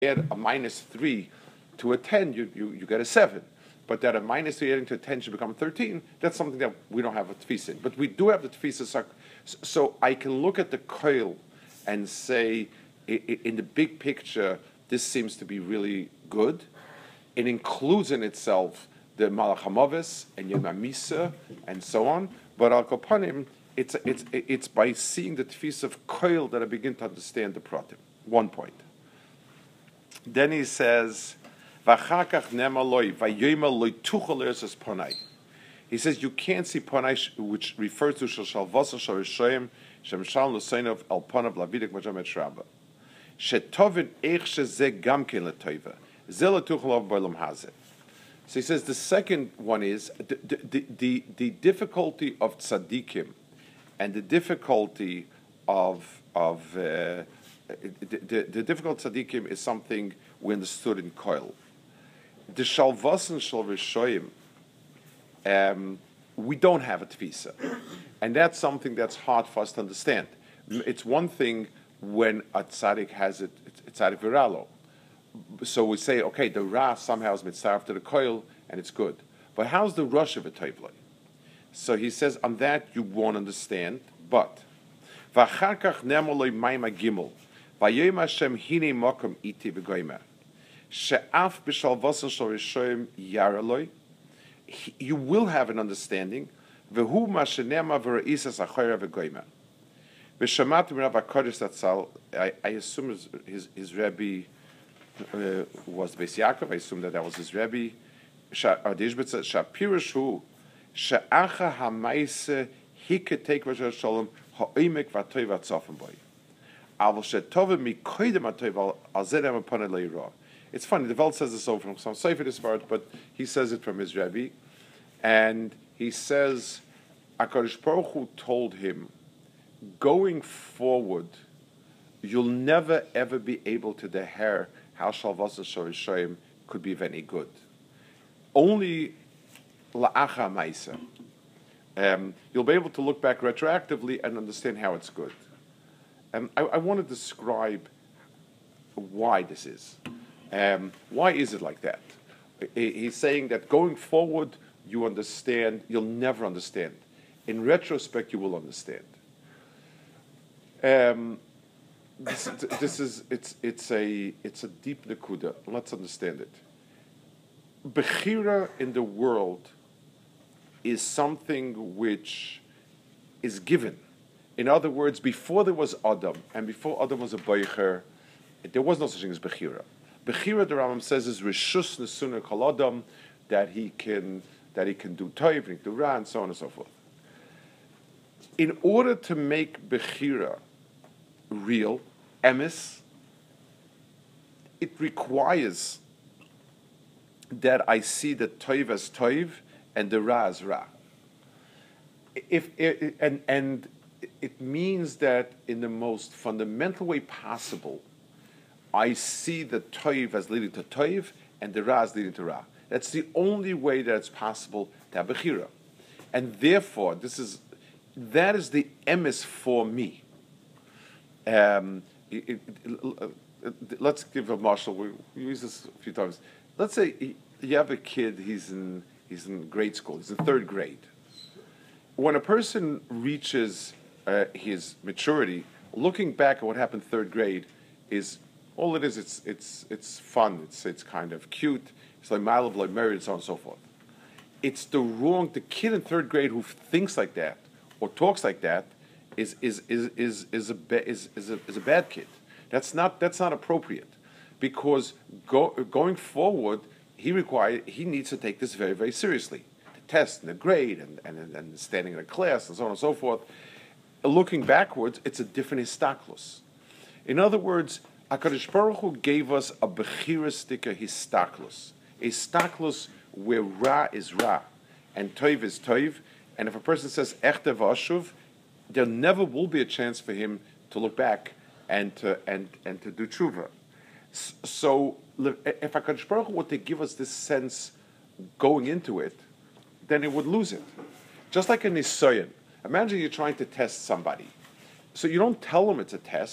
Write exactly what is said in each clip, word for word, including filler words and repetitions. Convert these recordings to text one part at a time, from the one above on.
add a minus three to a ten, you, you, you get a seven. But that a minus three adding to a ten should become thirteen, that's something that we don't have a tefisa in. But we do have the tefisa. So I can look at the koil and say, in the big picture, this seems to be really good. It includes in itself the Malach HaMavis and Yom HaMisa and so on. But Al Kopanim, it's, it's, it's by seeing the tefisa of koil that I begin to understand the pratim. One point. Then he says, he says you can't see panai, which refers to shal shalvasa shal rishoyim shem shal nusainov al panav lavidik majamet shraba shetovin eich shezeh gam ken letoiva zeh letuchalav b'olam hazeh. So he says the second one is the, the, the, the difficulty of tzaddikim and the difficulty of of uh, the, the, the difficult tzaddikim is something we understood in koil. The shalvasan shal rishoyim, um, we don't have a tefisa, and that's something that's hard for us to understand. It's one thing when a tzaddik has it, it's tzaddik viralo. So we say, okay, the ra somehow is mitzaref to the koil, and it's good. But how's the rush of a toivloi? So he says, on that you won't understand, but v'achar kach nemoloi mayma gimel v'yoyim Hashem hine mokom iti v'goymer she'af b'shalvasan shal rishoyim yaraloi. You will have an understanding. V'hu ma shenema v'ra'isas achoyra v'goymer v'shamatim Rav HaKodesh Zatzal. I, I assume his, his, his Rebbe uh, was Beis Yaakov. I assume that that was his Rebbe. Shapirish hu she'acha ha'maise hiketek v'shal shalom ha'oimek v'atoy v'atzofim boy aval she'tovim mikoydem atoy al zedem upon it le'ira. It's funny, the Welt says this over from some Sefer this part, but he says it from his Rebbe. And he says, HaKadosh Baruch Hu told him, going forward, you'll never ever be able to deher how Shalvasa Shal Rishoyim could be of any good. Only La'acha Maisa. Um, you'll be able to look back retroactively and understand how it's good. And I, I want to describe why this is. Um, why is it like that? He's saying that going forward, you understand, you'll never understand. In retrospect, you will understand. Um, this, this is it's it's a it's a deep nekuda. Let's understand it. Bechira in the world is something which is given. In other words, before there was Adam and before Adam was a boicher, there was no such thing as bechira. Bechira, the Rambam says, is rishus nesuna kol adam, that he can that he can do toiv, and do ra, and so on and so forth. In order to make bechira real, emes, it requires that I see the toiv as toiv and the ra as ra. If it, and and it means that in the most fundamental way possible, I see the toiv as leading to toiv and the ra as leading to ra. That's the only way that it's possible to have bechira. And therefore, this is that is the emes for me. Um, it, it, it, let's give a marshal. We, we use this a few times. Let's say you have a kid. He's in he's in grade school. He's in third grade. When a person reaches uh, his maturity, looking back at what happened in third grade is all it is. It's it's it's fun. It's it's kind of cute. It's like mild, like married, and so on and so forth. It's the wrong. The kid in third grade who thinks like that or talks like that is is is is is a ba- is is a, is a bad kid. That's not that's not appropriate, because go, going forward, he require he needs to take this very very seriously. The test and the grade and and and standing in a class and so on and so forth. Looking backwards, it's a different histaklus. In other words, HaKadosh Baruch Hu gave us a bechiristika histaklus, a staklus where ra is ra and toiv is toiv, and if a person says echte v'ashuv, there never will be a chance for him to look back and to and and to do tshuva. So if HaKadosh Baruch Hu were to give us this sense going into it, then it would lose it. Just like a nisayon. Imagine you're trying to test somebody. So you don't tell them it's a test.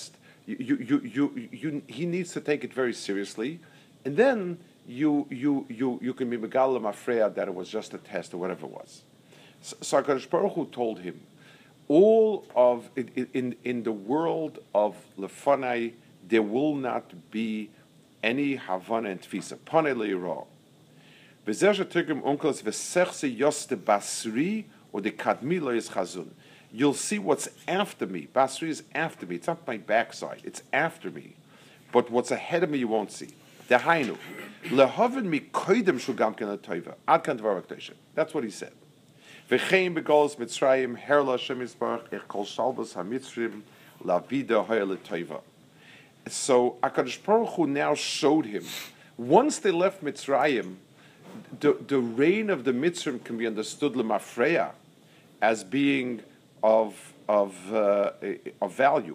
You, you, you, you, he needs to take it very seriously, and then you, you, you, you can be megalim afreya that it was just a test or whatever it was. So, so HaKadosh Baruch Hu told him, all of in, in in the world of lefanai, there will not be any havana and tfisa. Panei le'ira. V'zer shetigrim unkos v'sechse yoste basri or the kadmi lo is chazun. You'll see what's after me. Basri is after me. It's not my backside. It's after me. But what's ahead of me you won't see. Dehainu. Lehavin mi koidem shugam ken l'toiva. Ad kan dvar v'kdosha. That's what he said. V'chein begolos Mitzrayim herla Hashem Yisbarach ech kol shalvos hamitzrim lavida hoya l'toiva. So HaKadosh Baruch Hu now showed him, once they left Mitzrayim, the, the reign of the Mitzrayim can be understood lemafreya as being of of uh, of value.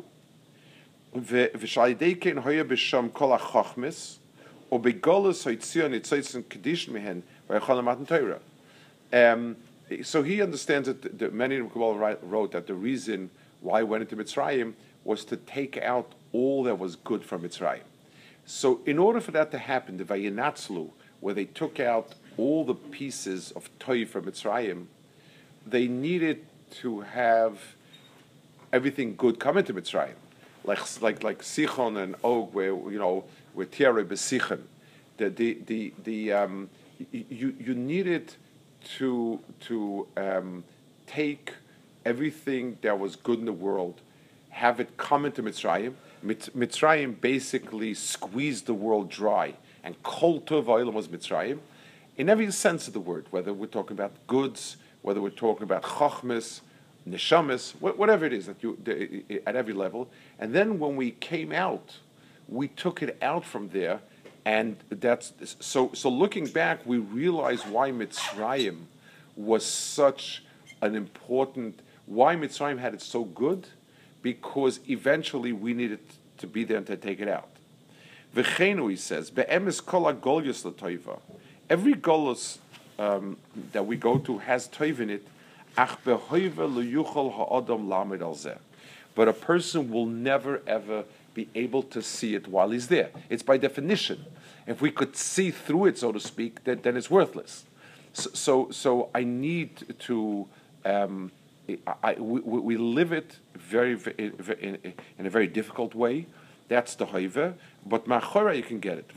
V'shalidei ken hoya b'sham kol hachachmis or begolos hoitzion itzoytzin kedish mehen v'yachol matan Torah. Um, So he understands that the, many of Kabbalah wrote that the reason why he went into Mitzrayim was to take out all that was good from Mitzrayim. So in order for that to happen, the Vayinatzlu, where they took out all the pieces of Toy from Mitzrayim, they needed to have everything good come into Mitzrayim, like like like Sichon and Og, where you know where Tiare Besichon, the the the the um, you you needed to to um, take everything that was good in the world, have it come into Mitzrayim. Mit- Mitzrayim basically squeezed the world dry, and Kol Tov Ha'olam was Mitzrayim, in every sense of the word, whether we're talking about goods, whether we're talking about Chachmas, Neshamas, wh- whatever it is that you the, at every level. And then when we came out, we took it out from there. And that's so. So looking back, we realize why Mitzrayim was such an important. Why Mitzrayim had it so good, because eventually we needed to be there to take it out. V'cheinu, he says, be'emes kol ha'golus l'toiva. Every golus um, that we go to has toiv in it. Ach behoiva leyuchol ha'adam lamed al zeh. But a person will never ever be able to see it while he's there. It's by definition. If we could see through it, so to speak, then, then it's worthless. So, so, so I need to. Um, I, we, we live it very, very in, in a very difficult way. That's the hoive. But machora you can get it.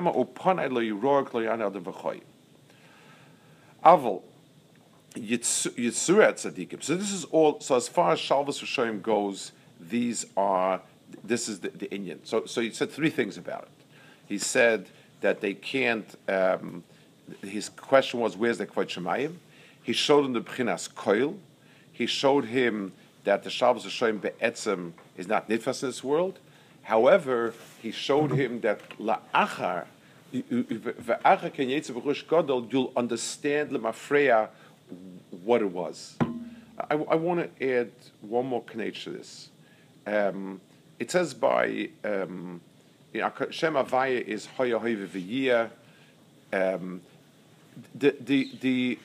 Aval Yitzura tzadikim. So this is all. So as far as Shalvos Rishonim goes, these are. This is the, the Inyan. So, so he said three things about it. He said that they can't. Um, his question was, "Where's the Kvod Shemayim?" He showed him the Bchinas Koil. He showed him that the Shalvos Rishonim be'etzem is not nitfas in this world. However, he showed him that la'achar ve'achar ken yetzer b'chush gadol, you'll understand l'mafreya what it was. I, I want to add one more knetch to this. Um, it says by um, you know, Shem Havaya is Hoya Hoya V'Yiyah. Um The the the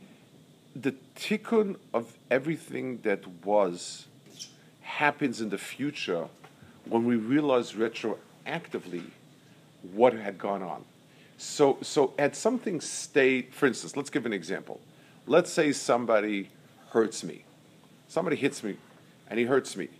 the tikkun of everything that was happens in the future when we realize retroactively what had gone on. So so had something stayed, for instance, let's give an example. Let's say somebody hurts me. Somebody hits me and he hurts me.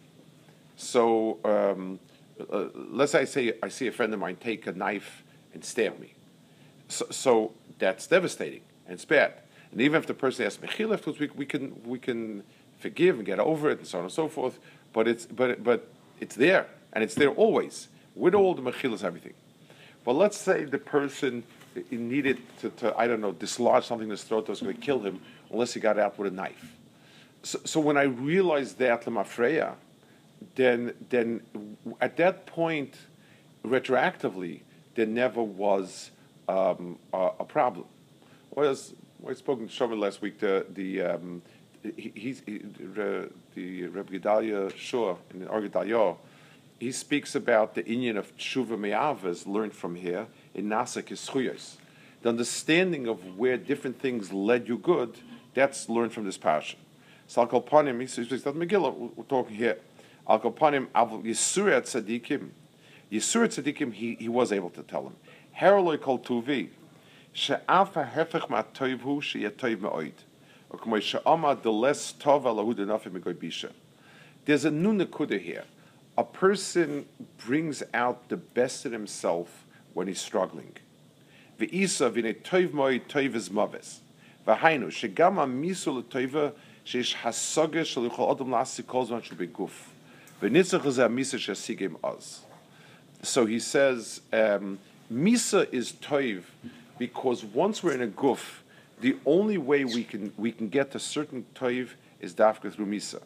So um, uh, let's say I say I see a friend of mine take a knife and stab me. So, so that's devastating and it's bad. And even if the person has mechila, afterwards we, we can we can forgive and get over it and so on and so forth. But it's but but it's there and it's there always with all the mechilas, everything. But let's say the person needed to, to I don't know dislodge something in his throat that was going to kill him unless he got out with a knife. So, so when I realized that lemafreya, then then at that point, retroactively, there never was um, a, a problem. Whereas I spoke to Shomar last week, the the um, he, he's he, the, the Rebbe Gedalia Shor in the Or Gedalia, he speaks about the inyan of tshuva me'avas learned from here in Nasa Kischuyos. The understanding of where different things led you good, that's learned from this parsha. Salkal Panim, he speaks about Megillah. We're talking here. Al Kopanim Av Yisurat Tzadikim. Yisurat Tzadikim, he, he was able to tell him. Heroloi Kol Tuvi. She'afa hefech ma toiv hu she'yeh toiv me'oid. Or k'moi she'ama de less tov alahu denafim megoy bisha. There's a new nekuda here. A person brings out the best in himself when he's struggling. Ve'isa v'nei toiv mo'id toiv is maves. V'hainu she'gam ha'misu l'toiva she'ish hasaga sh'luchal adam la'asi kol zman sh'u beguf. V'nitzach is ha'misa she'asigim oz. So he says, um, misa is toiv because once we're in a guf, the only way we can we can get to certain toiv is dafka through misa.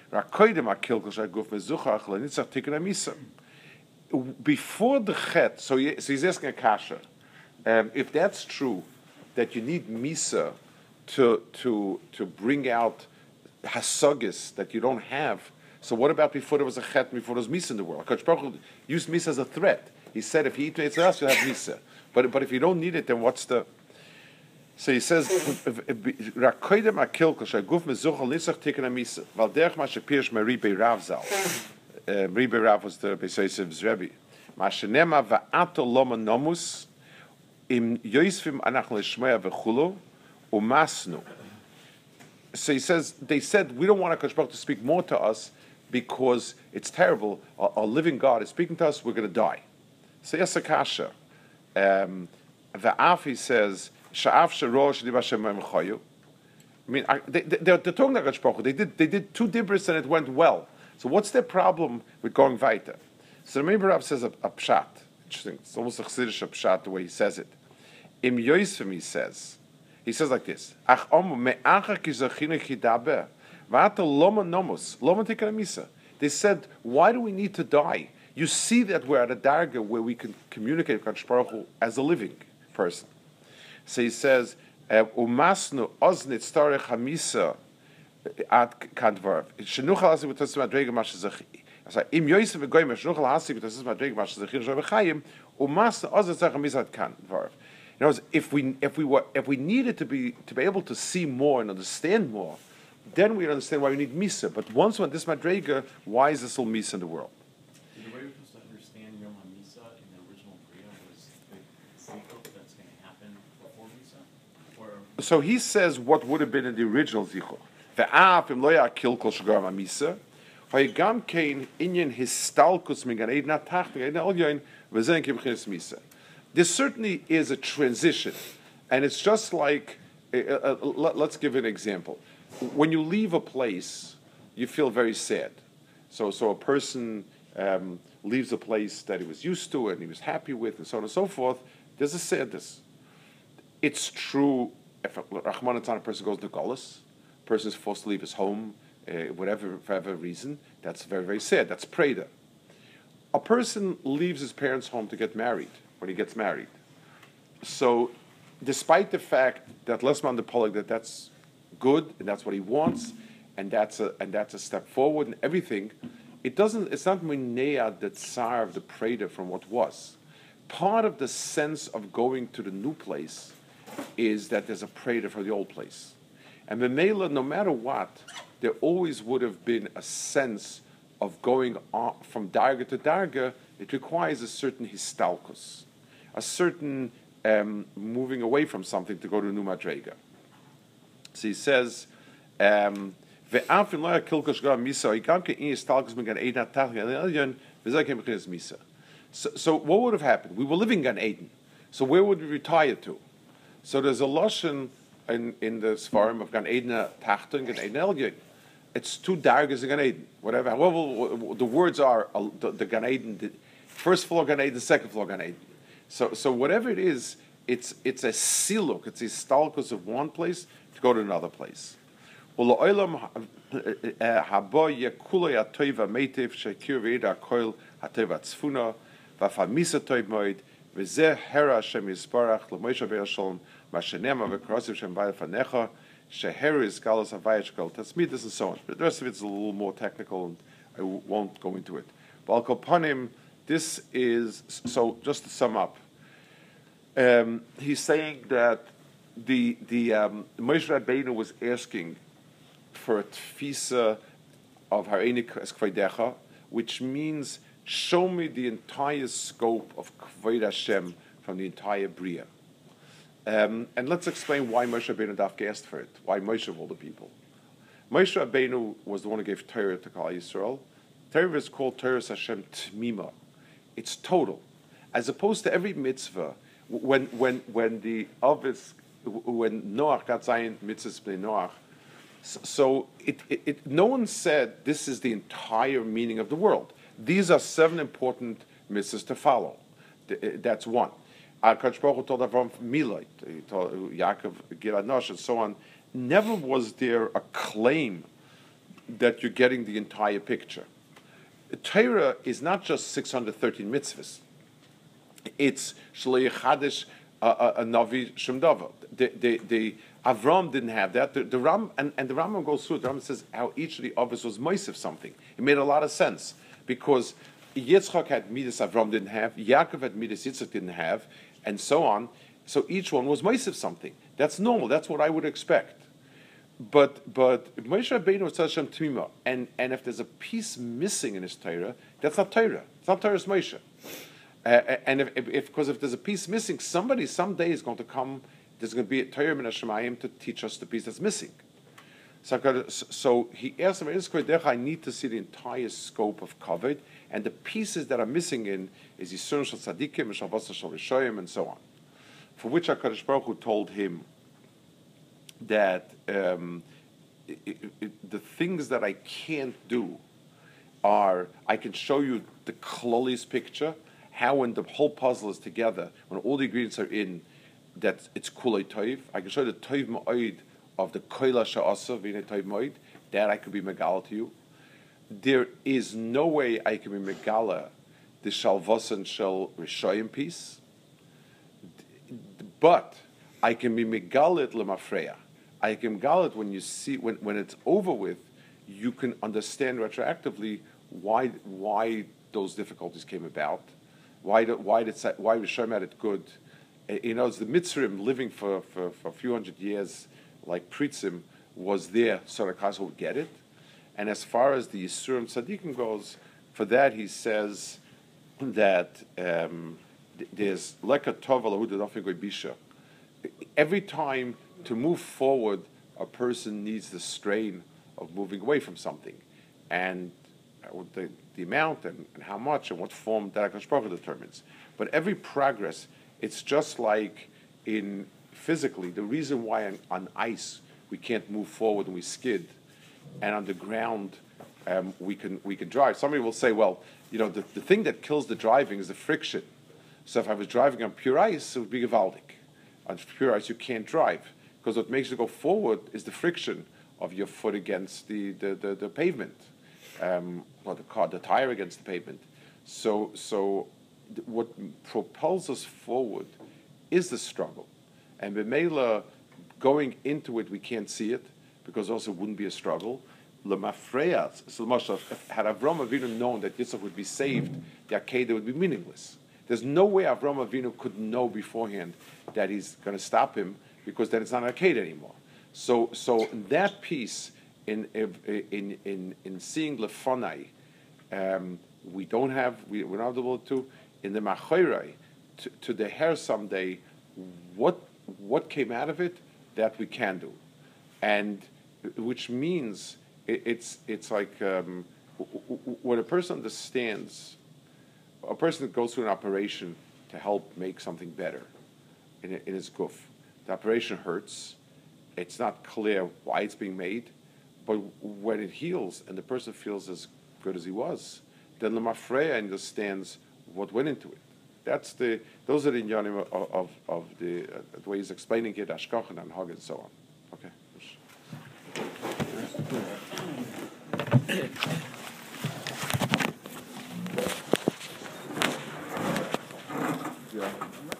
Before the chet, so, he, so he's asking a kasha. Um, if that's true, that you need misa to to to bring out hasagis that you don't have. So what about before there was a chet, before there was misa in the world? Kodesh Baruch Hu used misa as a threat. He said, if you eat it else, you have misa. But but if you don't need it, then what's the? So he says, "Rakoidem akil kol shaguf mezuchal nitzach tikkun hamisa." Val derech ma shepirish Ribe Rav zal. Ribe Rav was the Beisosev's Rebbe. Ma shenema va'ato loma nomus im yoisvim anachnu lishmeya v'chulo umasnu. So he says, they said, we don't want Kodesh Baruch Hu to speak more to us because it's terrible. Our, our living God is speaking to us, we're going to die. So yes, Akasha. Um, the Afi says, Sha'af Sharosh Dibashem Chayu. I mean, I, they, they, they're, they're talking about Kodesh Baruch Hu. They did, they did two dibris and it went well. So what's their problem with going weiter? So the Rebbe Rav says a, a pshat. Interesting. It's almost a chassidish pshat the way he says it. Im Yosef he says, he says like this: Ach omu me'acha ki zachinu chidaber v'ata loma nomus loma tikar misa. They said, why do we need to die? You see that we're at a darga where we can communicate with Kodesh Baruch Hu as a living person. So he says, Umasnu oznit starech hamisa at kantvarv. Shenuchal hasi v'tosim adrega mashazachi. Im Yosef v'goyim shenuchal hasi v'tosim adrega mashazachi shavei chayim umasnu oznit starech hamisa at kantvarv. In other words, if we if we were if we needed to be to be able to see more and understand more, then we understand why we need misa. But once we're this madrega, why is this all misa in the world? The way we're supposed to understand Yom HaMisa in the original Bria was the zichuk that's going to happen before Misa? Or So he says what would have been in the original zichuk. Ve'af im lo ya'akil kol shgar HaMisa, ha'yigam kein inyan histalkus min gan eden atach min gan eden elyon v'zen ki b'chinas misa. There certainly is a transition, and it's just like, uh, uh, let's give an example. When you leave a place, you feel very sad. So, so a person um, leaves a place that he was used to and he was happy with, and so on and so forth. There's a sadness. It's true if a Rahman a person goes to Golis, a person is forced to leave his home, uh, whatever for whatever reason. That's very very sad. That's preda. A person leaves his parents' home to get married. When he gets married. So, despite the fact that Lesman the Polig, that that's good and that's what he wants, and that's a and that's a step forward and everything, it doesn't. It's not minea that sarv the preda from what was. Part of the sense of going to the new place is that there's a preda for the old place, and Memela, no matter what, there always would have been a sense of going on from darga to darga. It requires a certain histalkus. A certain um, moving away from something to go to new madrega. So he says, um, so, so what would have happened? We were living in Eden. So where would we retire to? So there's a lashon in, in the Sfarim of Gan Eden Tachta and Gan Eden Elyon. It's two dargas in Gan Eden. Whatever. However, the words are uh, the, the Gan Eden, the first floor Gan Eden, the second floor Gan Eden. So, so whatever it is, it's it's a siluk, it's a stalkus of one place to go to another place. Tasmidas and so on. But the rest of it's a little more technical, and I won't go into it. But Al Kopanim, this is, so just to sum up, um, he's saying that the the um, Moshe Rabbeinu was asking for a tfisa of Harenik es Kvodecha, which means show me the entire scope of Kvod Hashem from the entire Bria. Um, and let's explain why Moshe Rabbeinu Dafka asked for it. Why Moshe of all the people? Moshe Rabbeinu was the one who gave Torah to Klal Yisrael. Torah is called Torah Hashem Tmima. It's total, as opposed to every mitzvah. When when when the Avos, when Noach got Zion mitzvahs b'nei Noach, so, so it, it, it no one said this is the entire meaning of the world. These are seven important mitzvahs to follow. That's one. HaKadosh Baruch Hu told Avram Milot, he told Yaakov Gilad Nosh, and so on. Never was there a claim that you're getting the entire picture. Torah is not just six hundred thirteen mitzvahs. It's Shlei Chadish a Navi Shem Davar. The, the, the Avram didn't have that. The, the Ram and, and the Rambam goes through it. The Rambam says how each of the others was moisef something. It made a lot of sense because Yitzchak had midas Avram didn't have, Yaakov had midas Yitzchak didn't have, and so on. So each one was moisef something. That's normal. That's what I would expect. But but Moshe Rabbeinu was Hashem Tmima, and and if there's a piece missing in his Torah, that's not Torah. It's not Torah's Moshe. Uh, and if if because if, if there's a piece missing, somebody someday is going to come. There's going to be a Torah min Hashemayim to teach us the piece that's missing. So, so he asked him, I need to see the entire scope of Kavod, and the pieces that are missing in is Yisurim Shel Tzadikim, Shavasa Shel Rishoyim, and so on. For which HaKadosh Baruch Hu told him that um, it, it, it, the things that I can't do are, I can show you the Klolis picture, how when the whole puzzle is together, when all the ingredients are in, that it's Kulei Toiv. I can show you the Toiv Ma'oid of the Koila Sha'asa, V'nei Toiv Ma'oid, that I could be Megala to you. There is no way I can be Megala the Shalvasan Shel Rishoyim piece, but I can be Megalit Lemafreya. I can Megalit when you see, when, when it's over with, you can understand retroactively why why those difficulties came about, why did, why did why Rishoyim had it good. You know, it's the Mitzrim living for, for, for a few hundred years, like Pritzim, was there so the Chazal would get it. And as far as the Yisurim Tzadikim goes, for that he says that um, there's Leka Tova Lahuda Dafin Bisha. Every time to move forward, a person needs the strain of moving away from something. And the, the amount and, and how much and what form that HaKadosh Baruch Hu determines. But every progress, it's just like in physically, the reason why on, on ice we can't move forward and we skid, and on the ground um, we can we can drive. Somebody will say, well, you know, the, the thing that kills the driving is the friction. So if I was driving on pure ice, it would be gewaldig. On pure ice, you can't drive because what makes you go forward is the friction of your foot against the the, the, the pavement, um, or the car, the tire against the pavement. So so. What propels us forward is the struggle. And B'meila, going into it, we can't see it, because also it wouldn't be a struggle. L'mafreya, so had Avram Avinu known that Yitzchak would be saved, the Akedah would be meaningless. There's no way Avram Avinu could know beforehand that he's going to stop him, because then it's not an Akedah anymore. So so that piece, in in in, in seeing Lefonai, um, we don't have, we, we're not able to, in the Machorai, to, to the hair someday, what what came out of it, that we can do. And which means it, it's it's like um, when a person understands, a person that goes through an operation to help make something better in, in his guf, the operation hurts, it's not clear why it's being made, but when it heals and the person feels as good as he was, then the Mafreya understands what went into it. That's the; those are the inyanim of, of, of the, uh, the way he's explaining it, Ashkach and Hag and so on. Okay.